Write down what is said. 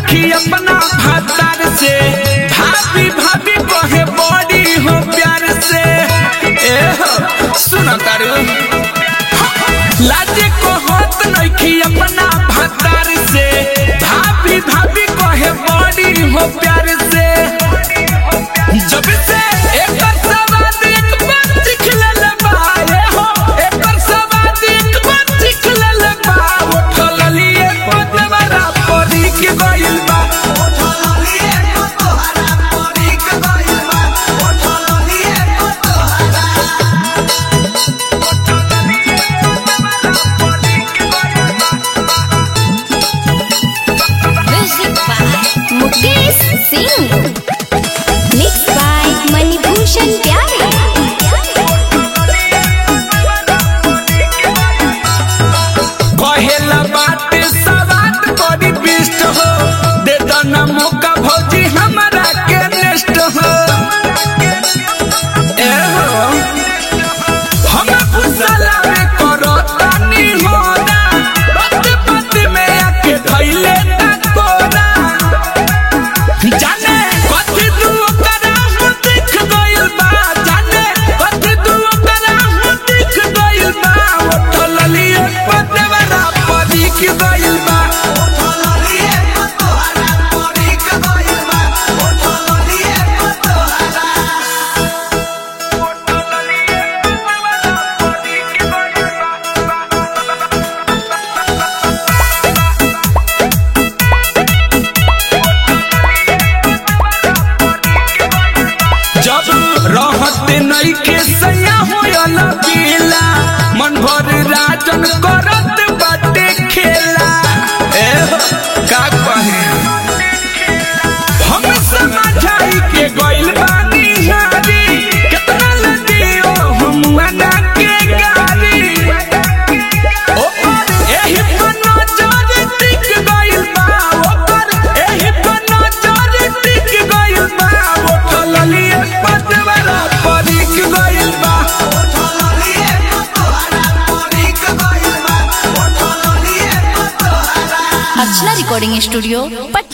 नइखी अपना भातार से, भाभी भाभी कहे बड़ी हो प्यार से। ए हो सुना तारू लाजे को होत नइखी अपना भातार से, भाभी भाभी कहे बड़ी हो प्यार से। जब से एक सवाद एक बार सीख ले बाए हो, एक सवाद एक बार सीख ले बा। उठल लिए पतवारा परी के गइल बा, उठल लिए पतवारा परी के गइल बा, उठल लिए पतवारा परी के गइल बा। Music by Mukesh Singh, mix by Manibhushan Pyare. कहेला बात सवाद बड़ी बिस्ट हो, दे दना मौका भौजी हमारा के नेस्ट हो। ए हो हम फुसला में करो तानी होना, बात बात में आके धइले ना कोना। जाने कथी तू करा हो देख गइल बा, जाने कथी तू करा हो देख गइल बा। उठल लिए पतवारा परी के गइल बा, उठल लिए पतवारा परी के गइल बा, उठल लिए पतवारा उठल लिए पतवारा परी के गइल बा। जब रहते नई के सैया होयल पीला, मन भर राजन करत बाटे खेला। ए हो, का कहे हम समझाई के गइल बानी हारी, केतना लदियो हम ना के गारी। ओपर एही पर नजर टिक गइल बा, ओपर एही पर नजर टिक गइल बा। उठल लिए पतवारा परी के गइल बा, उठल लिए पतवारा परी के गइल बा, उठल लिए पतवारा। अर्चना रिकॉर्डिंग स्टूडियो।